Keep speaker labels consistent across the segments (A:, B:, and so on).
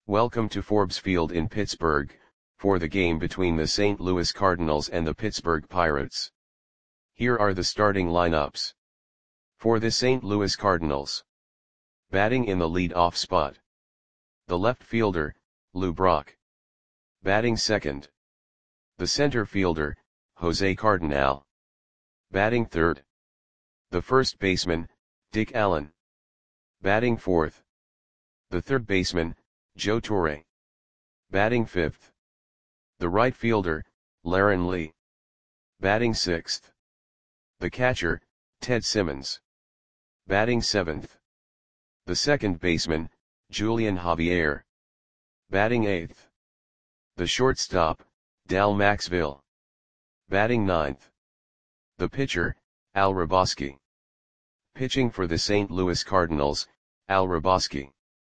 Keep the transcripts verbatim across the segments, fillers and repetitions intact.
A: Welcome to Forbes Field in Pittsburgh, for the game between the Saint Louis Cardinals and the Pittsburgh Pirates. Here are the starting lineups. For the Saint Louis Cardinals. Batting in the lead-off spot. The left fielder, Lou Brock. Batting second. The center fielder, Jose Cardenal. Batting third. The first baseman, Dick Allen. Batting fourth. The third baseman, Joe Torre. Batting fifth. The right fielder, Laren Lee. Batting sixth. The catcher, Ted Simmons. Batting seventh. The second baseman, Julian Javier. Batting eighth. The shortstop, Dal Maxville. Batting ninth. The pitcher, Al Hrabosky. Pitching for the Saint Louis Cardinals, Al Hrabosky.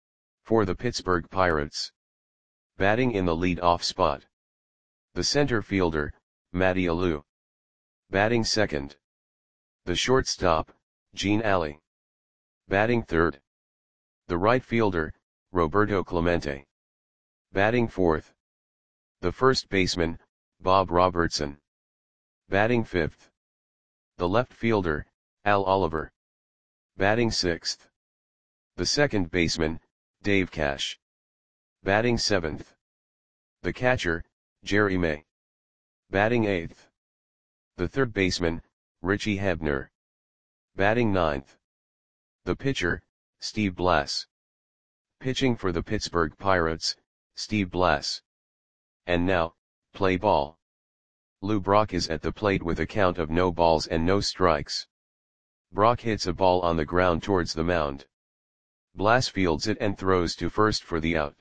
A: For the Pittsburgh Pirates. Batting in the lead-off spot. The center fielder, Matty Alou. Batting second. The shortstop, Gene Alley. Batting third. The right fielder, Roberto Clemente. Batting fourth. The first baseman, Bob Robertson. Batting fifth. The left fielder, Al Oliver. Batting sixth. The second baseman, Dave Cash. Batting seventh. The catcher, Jerry May. Batting eighth. The third baseman, Richie Hebner. Batting ninth. The pitcher, Steve Blass. Pitching for the Pittsburgh Pirates, Steve Blass. And now, play ball. Lou Brock is at the plate with a count of no balls and no strikes. Brock hits a ball on the ground towards the mound. Blass fields it and throws to first for the out.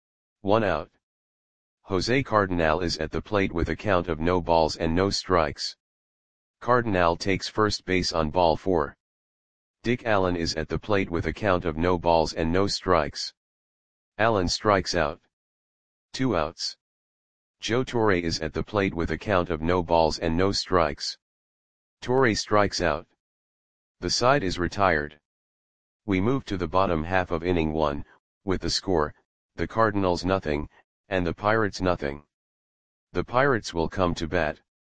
A: One out. Jose Cardenal is at the plate with a count of no balls and no strikes. Cardenal takes first base on ball four. Dick Allen is at the plate with a count of no balls and no strikes. Allen strikes out. Two outs. Joe Torre is at the plate with a count of no balls and no strikes. Torre strikes out. The side is retired. We move to the bottom half of inning one, with the score, the Cardinals nothing, and the Pirates nothing. The Pirates will come to bat.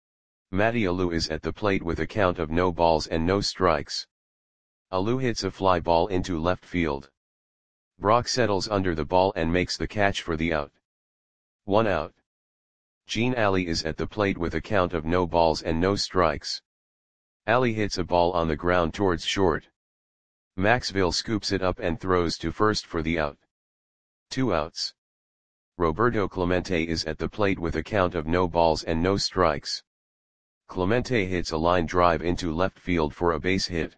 A: Matty Alou is at the plate with a count of no balls and no strikes. Alou hits a fly ball into left field. Brock settles under the ball and makes the catch for the out. One out. Gene Alley is at the plate with a count of no balls and no strikes. Alley hits a ball on the ground towards short. Maxville scoops it up and throws to first for the out. Two outs. Roberto Clemente is at the plate with a count of no balls and no strikes. Clemente hits a line drive into left field for a base hit.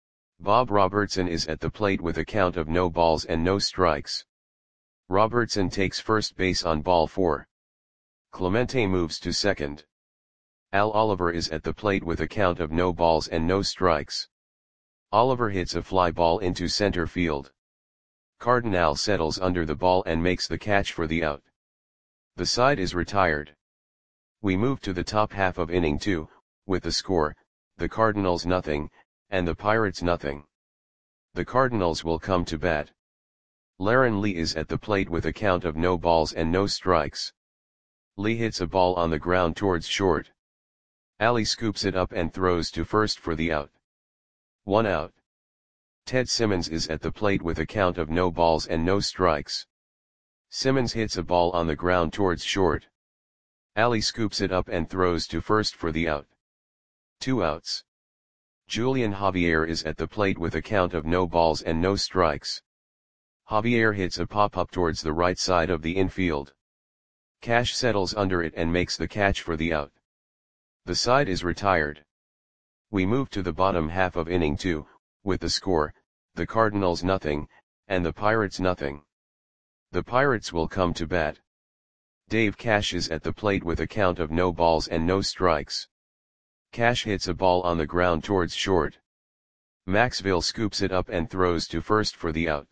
A: Bob Robertson is at the plate with a count of no balls and no strikes. Robertson takes first base on ball four. Clemente moves to second. Al Oliver is at the plate with a count of no balls and no strikes. Oliver hits a fly ball into center field. Cardenal settles under the ball and makes the catch for the out. The side is retired. We move to the top half of inning two, with the score, the Cardinals nothing, and the Pirates nothing. The Cardinals will come to bat. Laren Lee is at the plate with a count of no balls and no strikes. Lee hits a ball on the ground towards short. Alley scoops it up and throws to first for the out. One out. Ted Simmons is at the plate with a count of no balls and no strikes. Simmons hits a ball on the ground towards short. Alley scoops it up and throws to first for the out. Two outs. Julian Javier is at the plate with a count of no balls and no strikes. Javier hits a pop-up towards the right side of the infield. Cash settles under it and makes the catch for the out. The side is retired. We move to the bottom half of inning two, with the score, the Cardinals nothing, and the Pirates nothing. The Pirates will come to bat. Dave Cash is at the plate with a count of no balls and no strikes. Cash hits a ball on the ground towards short. Maxville scoops it up and throws to first for the out.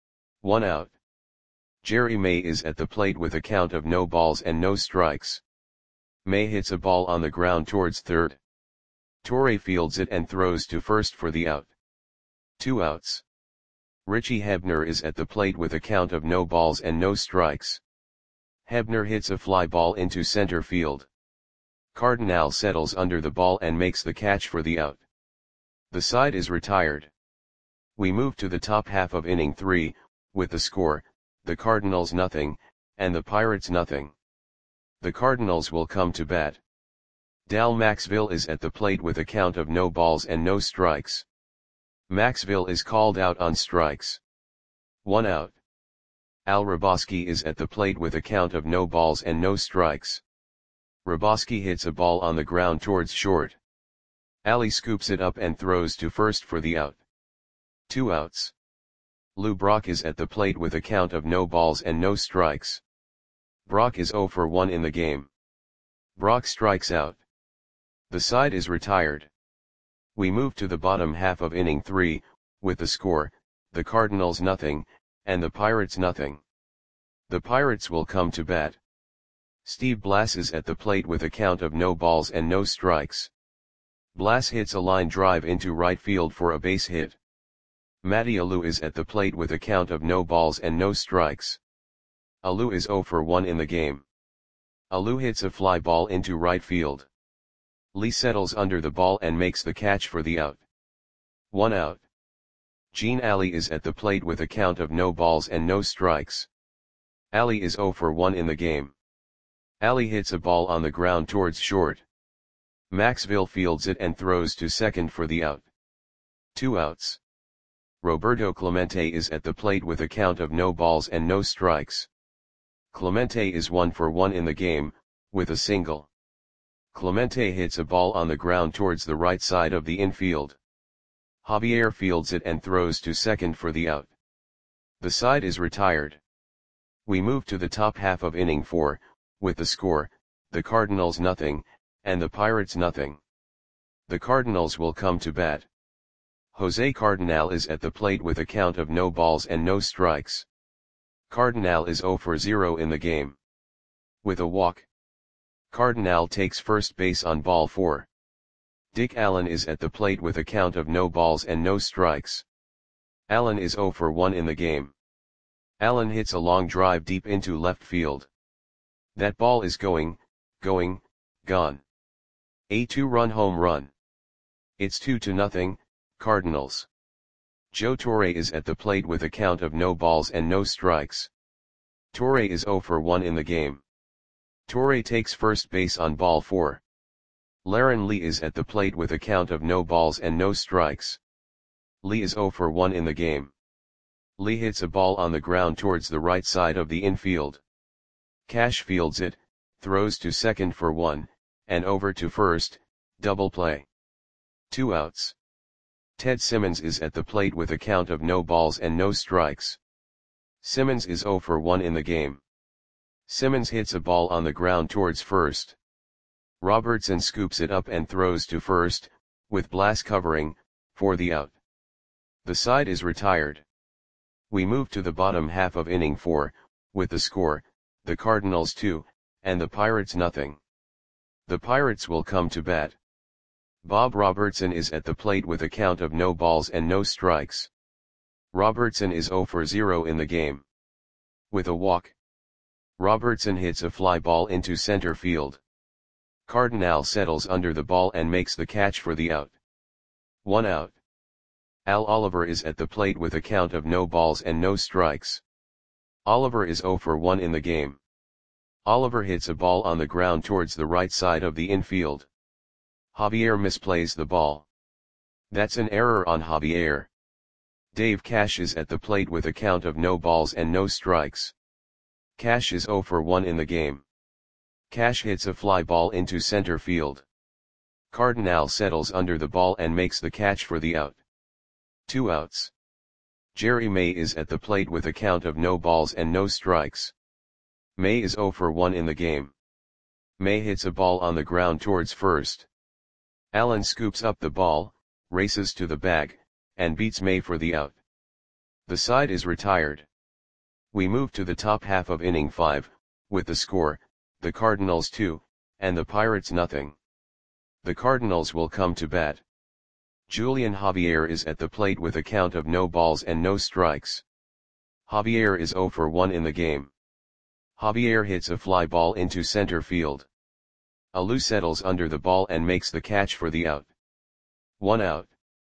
A: One out. Jerry May is at the plate with a count of no balls and no strikes. May hits a ball on the ground towards third. Torre fields it and throws to first for the out. Two outs. Richie Hebner is at the plate with a count of no balls and no strikes. Hebner hits a fly ball into center field. Cardinal settles under the ball and makes the catch for the out. The side is retired. We move to the top half of inning three, with the score, the Cardinals nothing, and the Pirates nothing. The Cardinals will come to bat. Dal Maxville is at the plate with a count of no balls and no strikes. Maxville is called out on strikes. One out. Al Raboski is at the plate with a count of no balls and no strikes. Raboski hits a ball on the ground towards short. Ali scoops it up and throws to first for the out. Two outs. Lou Brock is at the plate with a count of no balls and no strikes. Brock is oh for one in the game. Brock strikes out. The side is retired. We move to the bottom half of inning three, with the score, the Cardinals nothing, and the Pirates nothing. The Pirates will come to bat. Steve Blass is at the plate with a count of no balls and no strikes. Blass hits a line drive into right field for a base hit. Matty Alou is at the plate with a count of no balls and no strikes. Alou is oh for one in the game. Alou hits a fly ball into right field. Lee settles under the ball and makes the catch for the out. One out. Gene Ali is at the plate with a count of no balls and no strikes. Ali is oh for one in the game. Ali hits a ball on the ground towards short. Maxville fields it and throws to second for the out. Two outs. Roberto Clemente is at the plate with a count of no balls and no strikes. Clemente is one for one in the game, with a single. Clemente hits a ball on the ground towards the right side of the infield. Javier fields it and throws to second for the out. The side is retired. We move to the top half of inning four, with the score, the Cardinals nothing, and the Pirates nothing. The Cardinals will come to bat. Jose Cardinal is at the plate with a count of no balls and no strikes. Cardinal is oh for zero in the game. With a walk. Cardinal takes first base on ball four. Dick Allen is at the plate with a count of no balls and no strikes. Allen is oh for one in the game. Allen hits a long drive deep into left field. That ball is going, going, gone. A two-run home run. It's two to nothing, Cardinals. Joe Torre is at the plate with a count of no balls and no strikes. Torre is oh for one in the game. Torre takes first base on ball four. Laren Lee is at the plate with a count of no balls and no strikes. Lee is oh for one in the game. Lee hits a ball on the ground towards the right side of the infield. Cash fields it, throws to second for one, and over to first, double play. Two outs. Ted Simmons is at the plate with a count of no balls and no strikes. Simmons is oh for one in the game. Simmons hits a ball on the ground towards first. Robertson scoops it up and throws to first, with Blass covering, for the out. The side is retired. We move to the bottom half of inning four, with the score, the Cardinals two, and the Pirates nothing. The Pirates will come to bat. Bob Robertson is at the plate with a count of no balls and no strikes. Robertson is oh for zero in the game. With a walk. Robertson hits a fly ball into center field. Cardinal settles under the ball and makes the catch for the out. One out. Al Oliver is at the plate with a count of no balls and no strikes. Oliver is oh for one in the game. Oliver hits a ball on the ground towards the right side of the infield. Javier misplays the ball. That's an error on Javier. Dave Cash is at the plate with a count of no balls and no strikes. Cash is oh for one in the game. Cash hits a fly ball into center field. Cardinal settles under the ball and makes the catch for the out. Two outs. Jerry May is at the plate with a count of no balls and no strikes. May is oh for one in the game. May hits a ball on the ground towards first. Allen scoops up the ball, races to the bag, and beats May for the out. The side is retired. We move to the top half of inning five, with the score, the Cardinals two, and the Pirates nothing. The Cardinals will come to bat. Julian Javier is at the plate with a count of no balls and no strikes. Javier is zero for one in the game. Javier hits a fly ball into center field. Alou settles under the ball and makes the catch for the out. One out.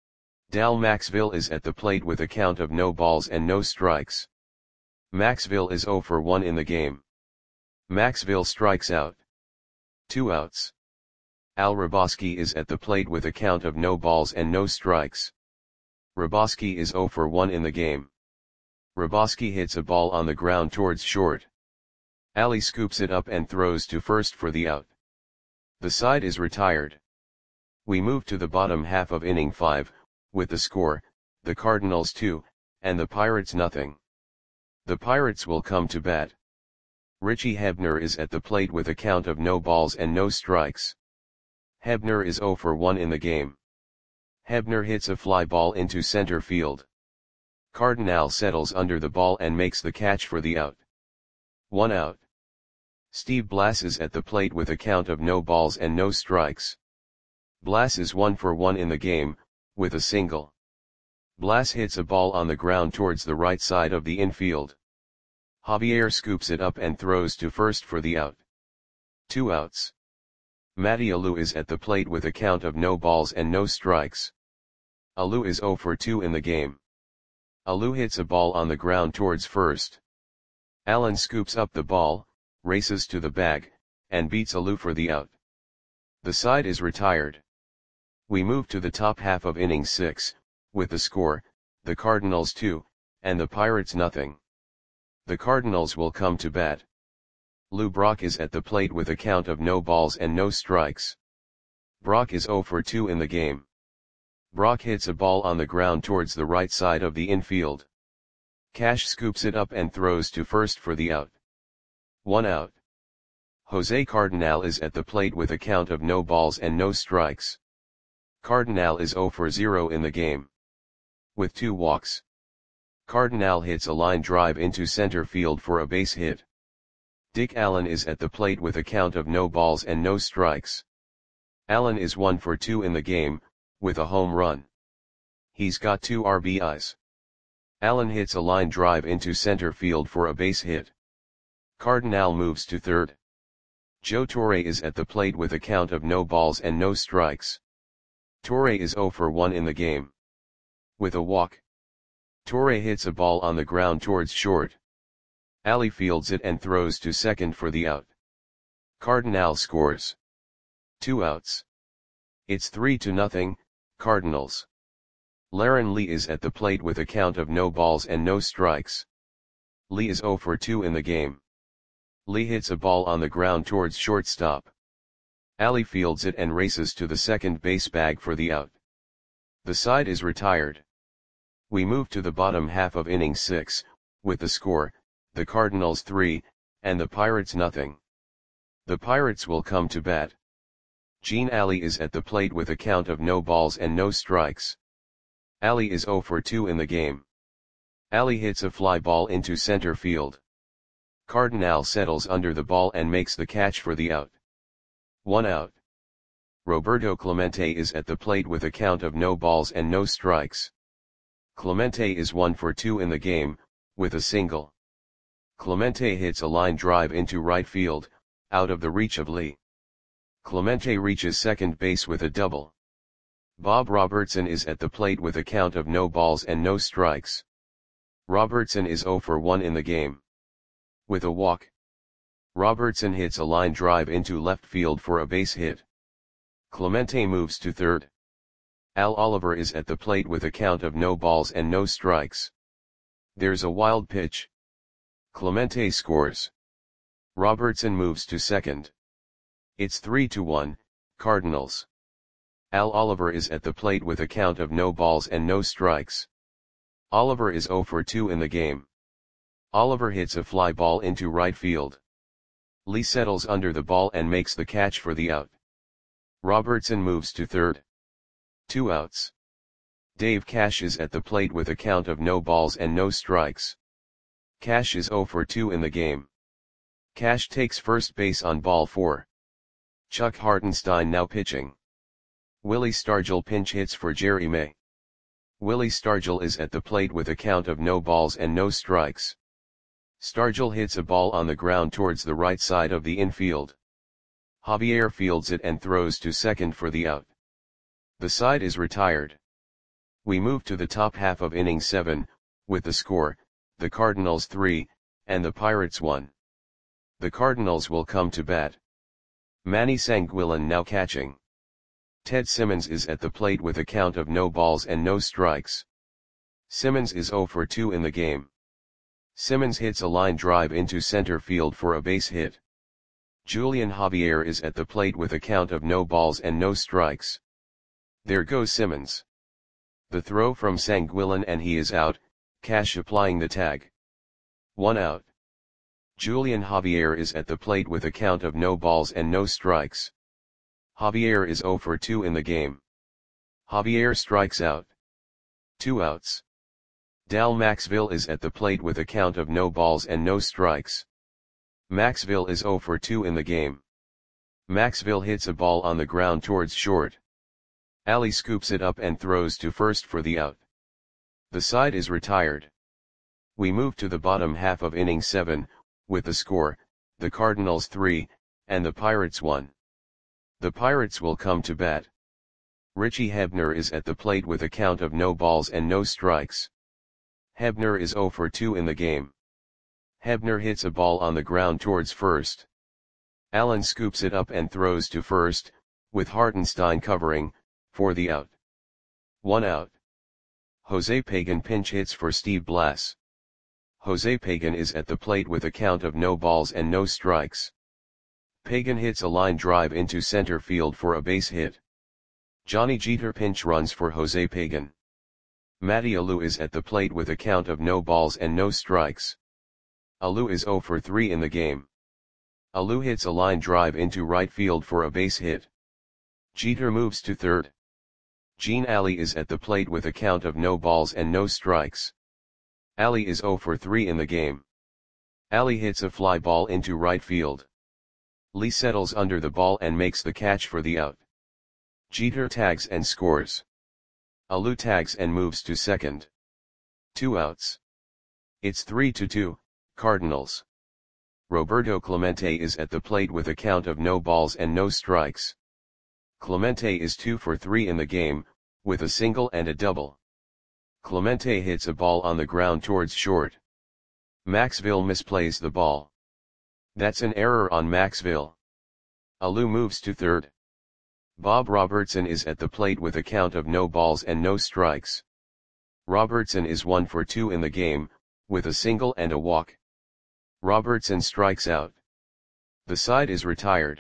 A: Dal Maxville is at the plate with a count of no balls and no strikes. Maxville is zero for one in the game. Maxville strikes out. Two outs. Al Raboski is at the plate with a count of no balls and no strikes. Raboski is zero for one in the game. Raboski hits a ball on the ground towards short. Ali scoops it up and throws to first for the out. The side is retired. We move to the bottom half of inning five, with the score, the Cardinals two, and the Pirates nothing. The Pirates will come to bat. Richie Hebner is at the plate with a count of no balls and no strikes. Hebner is zero for one in the game. Hebner hits a fly ball into center field. Cardinal settles under the ball and makes the catch for the out. One out. Steve Blass is at the plate with a count of no balls and no strikes. Blass is one for one in the game, with a single. Blass hits a ball on the ground towards the right side of the infield. Javier scoops it up and throws to first for the out. Two outs. Matty Alou is at the plate with a count of no balls and no strikes. Alou is zero for two in the game. Alou hits a ball on the ground towards first. Allen scoops up the ball, races to the bag, and beats Alou for the out. The side is retired. We move to the top half of inning six, with the score, the Cardinals two, and the Pirates nothing. The Cardinals will come to bat. Lou Brock is at the plate with a count of no balls and no strikes. Brock is zero for two in the game. Brock hits a ball on the ground towards the right side of the infield. Cash scoops it up and throws to first for the out. One out. Jose Cardinal is at the plate with a count of no balls and no strikes. Cardinal is zero for zero in the game. With two walks. Cardinal hits a line drive into center field for a base hit. Dick Allen is at the plate with a count of no balls and no strikes. Allen is one for two in the game, with a home run. He's got two R B Is. Allen hits a line drive into center field for a base hit. Cardinal moves to third. Joe Torre is at the plate with a count of no balls and no strikes. Torre is zero for one in the game. With a walk. Torre hits a ball on the ground towards short. Ali fields it and throws to second for the out. Cardinal scores. Two outs. It's three to nothing, Cardinals. Laren Lee is at the plate with a count of no balls and no strikes. Lee is zero for two in the game. Lee hits a ball on the ground towards shortstop. Ali fields it and races to the second base bag for the out. The side is retired. We move to the bottom half of inning six, with the score, the Cardinals three, and the Pirates nothing. The Pirates will come to bat. Gene Ali is at the plate with a count of no balls and no strikes. Ali is zero for two in the game. Ali hits a fly ball into center field. Cardinal settles under the ball and makes the catch for the out. One out. Roberto Clemente is at the plate with a count of no balls and no strikes. Clemente is one for two in the game, with a single. Clemente hits a line drive into right field, out of the reach of Lee. Clemente reaches second base with a double. Bob Robertson is at the plate with a count of no balls and no strikes. Robertson is zero for one in the game. With a walk. Robertson hits a line drive into left field for a base hit. Clemente moves to third. Al Oliver is at the plate with a count of no balls and no strikes. There's a wild pitch. Clemente scores. Robertson moves to second. It's three to one, Cardinals. Al Oliver is at the plate with a count of no balls and no strikes. Oliver is zero for two in the game. Oliver hits a fly ball into right field. Lee settles under the ball and makes the catch for the out. Robertson moves to third. Two outs. Dave Cash is at the plate with a count of no balls and no strikes. Cash is zero for two in the game. Cash takes first base on ball four. Chuck Hartenstein now pitching. Willie Stargell pinch hits for Jerry May. Willie Stargell is at the plate with a count of no balls and no strikes. Stargell hits a ball on the ground towards the right side of the infield. Javier fields it and throws to second for the out. The side is retired. We move to the top half of inning seven, with the score, the Cardinals three, and the Pirates one. The Cardinals will come to bat. Manny Sanguillen now catching. Ted Simmons is at the plate with a count of no balls and no strikes. Simmons is oh for two in the game. Simmons hits a line drive into center field for a base hit. Julian Javier is at the plate with a count of no balls and no strikes. There goes Simmons. The throw from Sanguillen and he is out, Cash applying the tag. One out. Julian Javier is at the plate with a count of no balls and no strikes. Javier is oh for two in the game. Javier strikes out. Two outs. Dal Maxville is at the plate with a count of no balls and no strikes. Maxville is oh for two in the game. Maxville hits a ball on the ground towards short. Ali scoops it up and throws to first for the out. The side is retired. We move to the bottom half of inning seven, with the score, the Cardinals three, and the Pirates one. The Pirates will come to bat. Richie Hebner is at the plate with a count of no balls and no strikes. Hebner is oh for two in the game. Hebner hits a ball on the ground towards first. Allen scoops it up and throws to first, with Hartenstein covering, for the out. One out. Jose Pagan pinch hits for Steve Blass. Jose Pagan is at the plate with a count of no balls and no strikes. Pagan hits a line drive into center field for a base hit. Johnny Jeter pinch runs for Jose Pagan. Matty Alou is at the plate with a count of no balls and no strikes. Alou is oh for three in the game. Alou hits a line drive into right field for a base hit. Jeter moves to third. Gene Ali is at the plate with a count of no balls and no strikes. Ali is oh for three in the game. Ali hits a fly ball into right field. Lee settles under the ball and makes the catch for the out. Jeter tags and scores. Alou tags and moves to second. Two outs. It's three to two, Cardinals. Roberto Clemente is at the plate with a count of no balls and no strikes. Clemente is two for three in the game, with a single and a double. Clemente hits a ball on the ground towards short. Maxville misplays the ball. That's an error on Maxville. Alou moves to third. Bob Robertson is at the plate with a count of no balls and no strikes. Robertson is one for two in the game, with a single and a walk. Robertson strikes out. The side is retired.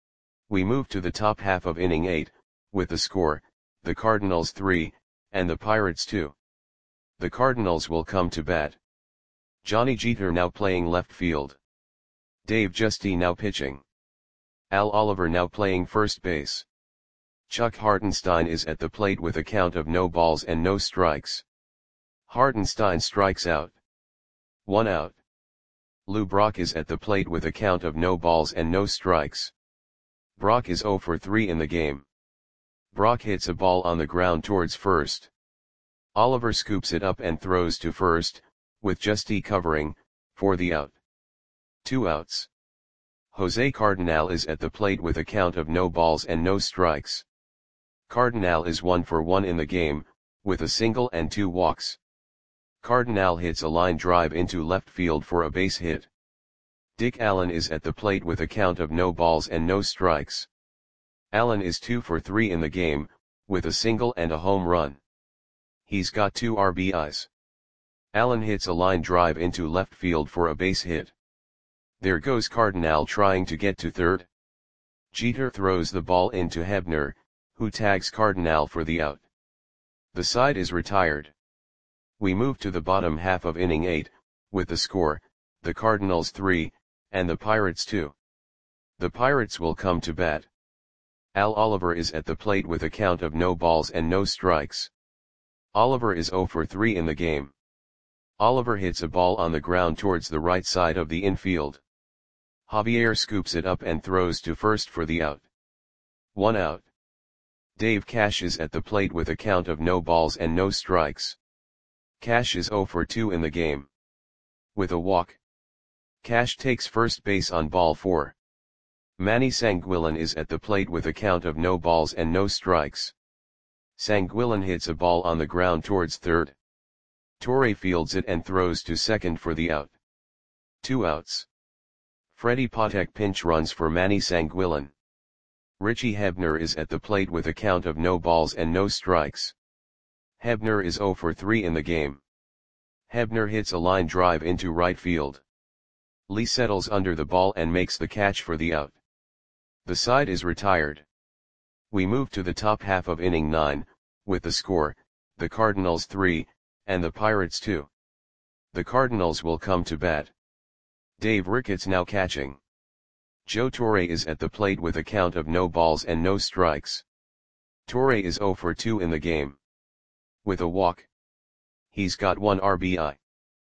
A: We move to the top half of inning eight, with the score, the Cardinals three, and the Pirates two. The Cardinals will come to bat. Johnny Jeter now playing left field. Dave Giusti now pitching. Al Oliver now playing first base. Chuck Hartenstein is at the plate with a count of no balls and no strikes. Hartenstein strikes out. One out. Lou Brock is at the plate with a count of no balls and no strikes. Brock is oh for three in the game. Brock hits a ball on the ground towards first. Oliver scoops it up and throws to first, with Giusti covering, for the out. Two outs. Jose Cardinal is at the plate with a count of no balls and no strikes. Cardinal is one for one in the game, with a single and two walks. Cardinal hits a line drive into left field for a base hit. Dick Allen is at the plate with a count of no balls and no strikes. Allen is two for three in the game, with a single and a home run. He's got two R B Is. Allen hits a line drive into left field for a base hit. There goes Cardinal trying to get to third. Jeter throws the ball into Hebner, who tags Cardinal for the out. The side is retired. We move to the bottom half of inning eight, with the score, the Cardinals three, and the Pirates two. The Pirates will come to bat. Al Oliver is at the plate with a count of no balls and no strikes. Oliver is oh for three in the game. Oliver hits a ball on the ground towards the right side of the infield. Javier scoops it up and throws to first for the out. One out. Dave Cash is at the plate with a count of no balls and no strikes. Cash is zero for two in the game. With a walk. Cash takes first base on ball four. Manny Sanguillen is at the plate with a count of no balls and no strikes. Sanguillen hits a ball on the ground towards third. Torre fields it and throws to second for the out. Two outs. Freddie Patek pinch runs for Manny Sanguillen. Richie Hebner is at the plate with a count of no balls and no strikes. Hebner is zero for three in the game. Hebner hits a line drive into right field. Lee settles under the ball and makes the catch for the out. The side is retired. We move to the top half of inning nine, with the score, the Cardinals three, and the Pirates two. The Cardinals will come to bat. Dave Ricketts now catching. Joe Torre is at the plate with a count of no balls and no strikes. Torre is zero for two in the game. With a walk. He's got one R B I.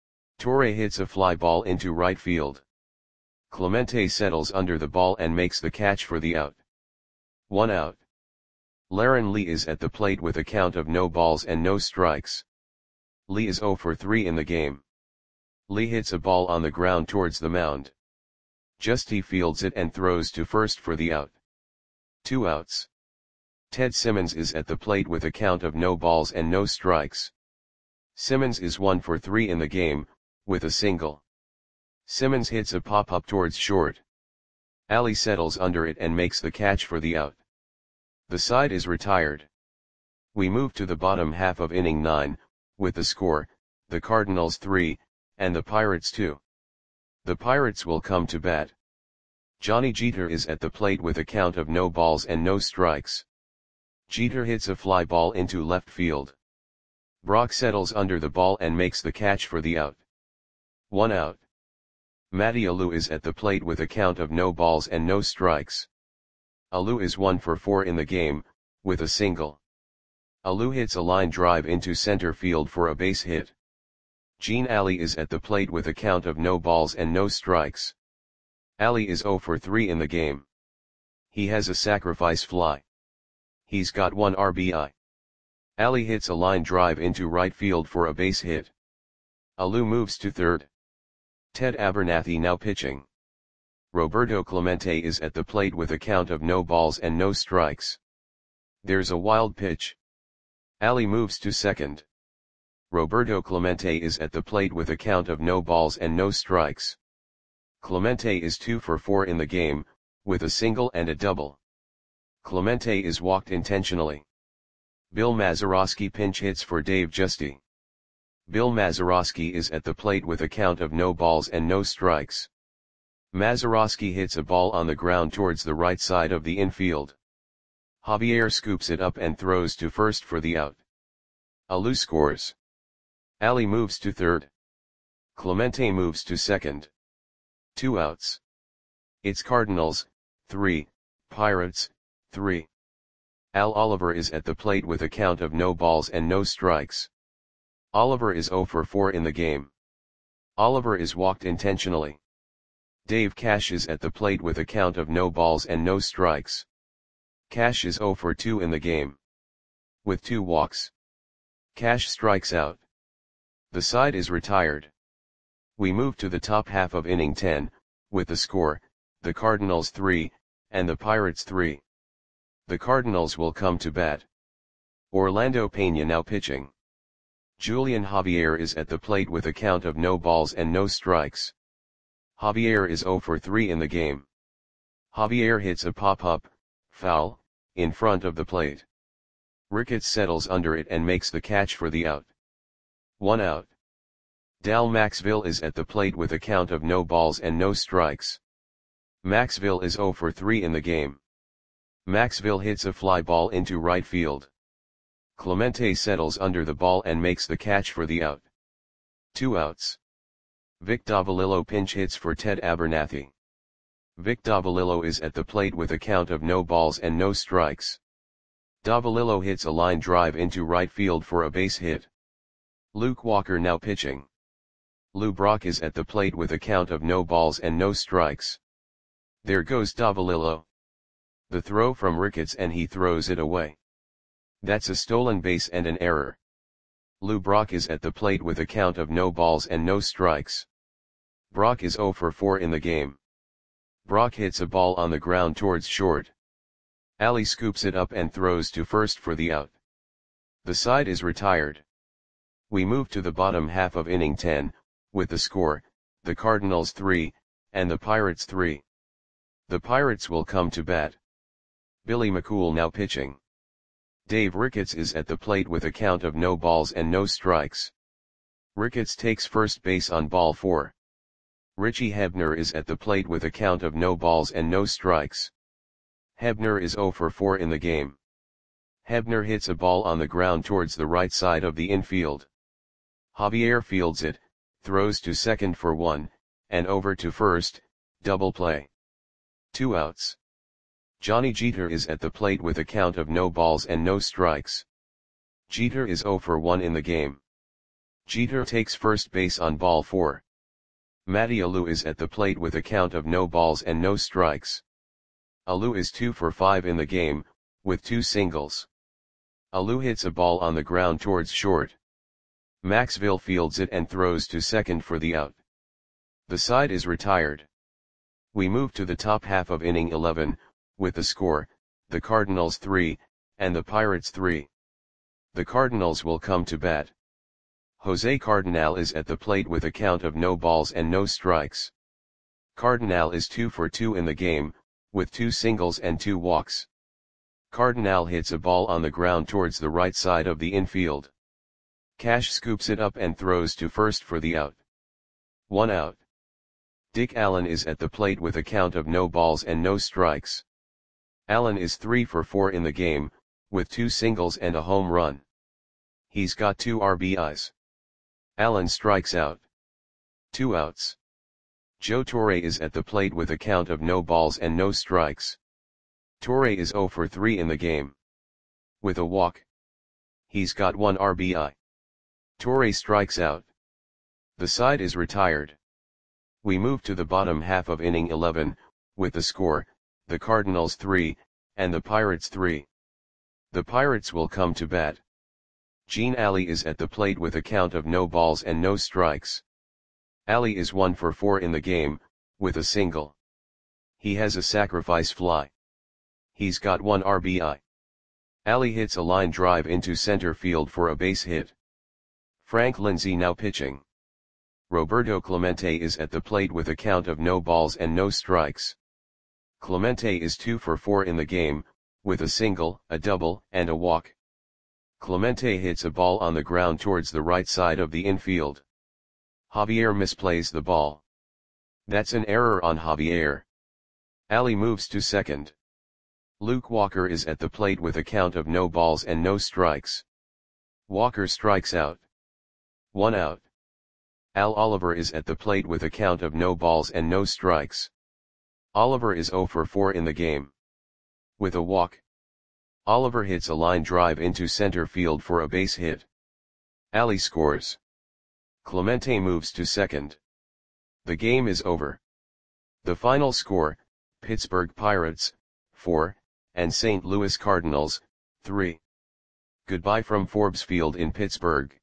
A: Torre hits a fly ball into right field. Clemente settles under the ball and makes the catch for the out. One out. Laren Lee is at the plate with a count of no balls and no strikes. Lee is zero for three in the game. Lee hits a ball on the ground towards the mound. Justy fields it and throws to first for the out. Two outs. Ted Simmons is at the plate with a count of no balls and no strikes. Simmons is one for three in the game, with a single. Simmons hits a pop-up towards short. Ali settles under it and makes the catch for the out. The side is retired. We move to the bottom half of inning nine, with the score, the Cardinals three, and the Pirates two. The Pirates will come to bat. Johnny Jeter is at the plate with a count of no balls and no strikes. Jeter hits a fly ball into left field. Brock settles under the ball and makes the catch for the out. One out. Matty Alou is at the plate with a count of no balls and no strikes. Alou is one for four in the game, with a single. Alou hits a line drive into center field for a base hit. Gene Ali is at the plate with a count of no balls and no strikes. Ali is zero for three in the game. He has a sacrifice fly. He's got one R B I. Ali hits a line drive into right field for a base hit. Alou moves to third. Ted Abernathy now pitching. Roberto Clemente is at the plate with a count of no balls and no strikes. There's a wild pitch. Ali moves to second. Roberto Clemente is at the plate with a count of no balls and no strikes. Clemente is two for four in the game, with a single and a double. Clemente is walked intentionally. Bill Mazeroski pinch hits for Dave Justy. Bill Mazeroski is at the plate with a count of no balls and no strikes. Mazeroski hits a ball on the ground towards the right side of the infield. Javier scoops it up and throws to first for the out. Alou scores. Ali moves to third. Clemente moves to second. Two outs. It's Cardinals, three, Pirates, three. Al Oliver is at the plate with a count of no balls and no strikes. Oliver is zero for four in the game. Oliver is walked intentionally. Dave Cash is at the plate with a count of no balls and no strikes. Cash is zero for two in the game. With two walks. Cash strikes out. The side is retired. We move to the top half of inning ten, with the score, the Cardinals three, and the Pirates three. The Cardinals will come to bat. Orlando Pena now pitching. Julian Javier is at the plate with a count of no balls and no strikes. Javier is zero for three in the game. Javier hits a pop-up, foul, in front of the plate. Ricketts settles under it and makes the catch for the out. One out. Dal Maxville is at the plate with a count of no balls and no strikes. Maxville is zero for three in the game. Maxville hits a fly ball into right field. Clemente settles under the ball and makes the catch for the out. Two outs. Vic Davalillo pinch hits for Ted Abernathy. Vic Davalillo is at the plate with a count of no balls and no strikes. Davalillo hits a line drive into right field for a base hit. Luke Walker now pitching. Lou Brock is at the plate with a count of no balls and no strikes. There goes Davalillo. The throw from Ricketts and he throws it away. That's a stolen base and an error. Lou Brock is at the plate with a count of no balls and no strikes. Brock is zero for four in the game. Brock hits a ball on the ground towards short. Ali scoops it up and throws to first for the out. The side is retired. We move to the bottom half of inning ten, with the score, the Cardinals three, and the Pirates three. The Pirates will come to bat. Billy McCool now pitching. Dave Ricketts is at the plate with a count of no balls and no strikes. Ricketts takes first base on ball four. Richie Hebner is at the plate with a count of no balls and no strikes. Hebner is zero for four in the game. Hebner hits a ball on the ground towards the right side of the infield. Javier fields it, throws to second for one, and over to first, double play. Two outs. Johnny Jeter is at the plate with a count of no balls and no strikes. Jeter is zero for one in the game. Jeter takes first base on ball four. Matty Alou is at the plate with a count of no balls and no strikes. Alou is two for five in the game, with two singles. Alou hits a ball on the ground towards short. Maxville fields it and throws to second for the out. The side is retired. We move to the top half of inning eleven, with the score, the Cardinals three, and the Pirates three. The Cardinals will come to bat. Jose Cardinal is at the plate with a count of no balls and no strikes. Cardinal is two for two in the game, with two singles and two walks. Cardinal hits a ball on the ground towards the right side of the infield. Cash scoops it up and throws to first for the out. One out. Dick Allen is at the plate with a count of no balls and no strikes. Allen is three for four in the game, with two singles and a home run. He's got two R B Is. Allen strikes out. Two outs. Joe Torre is at the plate with a count of no balls and no strikes. Torre is zero for three in the game. With a walk. He's got one R B I. Torre strikes out. The side is retired. We move to the bottom half of inning eleven, with the score, the Cardinals three, and the Pirates three. The Pirates will come to bat. Gene Ali is at the plate with a count of no balls and no strikes. Ali is one for four in the game, with a single. He has a sacrifice fly. He's got one R B I. Ali hits a line drive into center field for a base hit. Frank Lindsay now pitching. Roberto Clemente is at the plate with a count of no balls and no strikes. Clemente is two for four in the game, with a single, a double, and a walk. Clemente hits a ball on the ground towards the right side of the infield. Javier misplays the ball. That's an error on Javier. Ali moves to second. Luke Walker is at the plate with a count of no balls and no strikes. Walker strikes out. One out. Al Oliver is at the plate with a count of no balls and no strikes. Oliver is zero for four in the game. With a walk. Oliver hits a line drive into center field for a base hit. Ali scores. Clemente moves to second. The game is over. The final score, Pittsburgh Pirates, four, and Saint Louis Cardinals, three. Goodbye from Forbes Field in Pittsburgh.